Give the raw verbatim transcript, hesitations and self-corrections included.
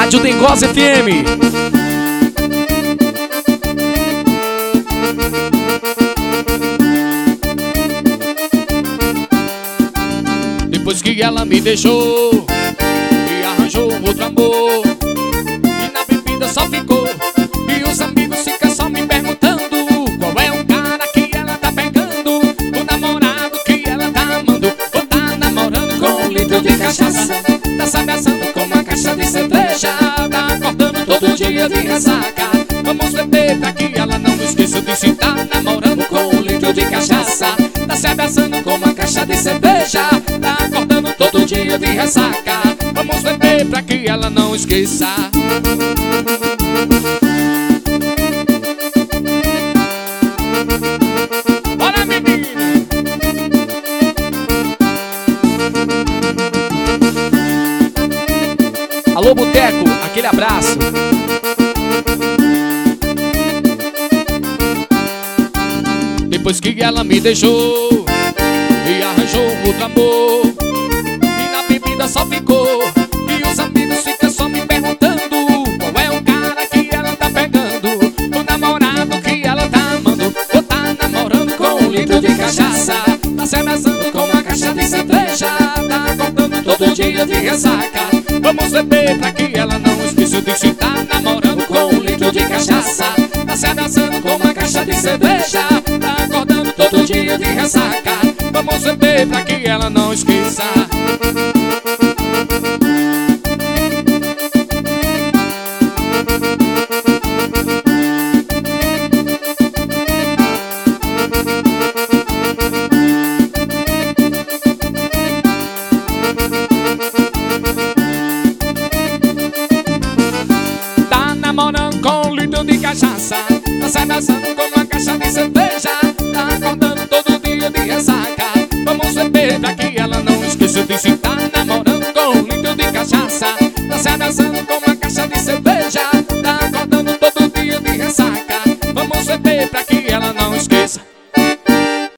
Rádio Dengosa F M. Depois que ela me deixou e arranjou um outro amor, e na bebida só ficou, e os amigos ficam só me perguntando qual é o cara que ela tá pegando, o namorado que ela tá amando, ou tá namorando com um litro de cachaça, tá se abraçando com uma caixa de cerveja, tá acordando todo dia de ressaca. Vamos beber pra que ela não esqueça de se tá namorando com um litro de cachaça, tá se abraçando com uma caixa de cerveja, tá acordando todo dia de ressaca. Vamos beber pra que ela não esqueça. Bora, menina! Alô, Boteco, aquele abraço. Depois que ela me deixou e arranjou um outro amor, e na bebida só ficou, e os amigos ficam só me perguntando qual é o cara que ela tá pegando, o namorado que ela tá amando, ou tá namorando com um litro de cachaça, tá se abraçando com uma caixa de cerveja, tá acordando todo dia de ressaca. Vamos beber pra que ela não esqueça de se tá namorando com um litro de cachaça, tá se abraçando com uma caixa de cerveja, tá acordando todo dia de ressaca. Vamos beber pra que ela não esqueça. Tá namorando com um litro de cachaça, tá se abraçando com uma caixa de cerveja, tá acordando todo dia de ressaca. Vamos beber pra que ela não esqueça de se tá namorando com um litro de cachaça, tá se abraçando com uma caixa de cerveja,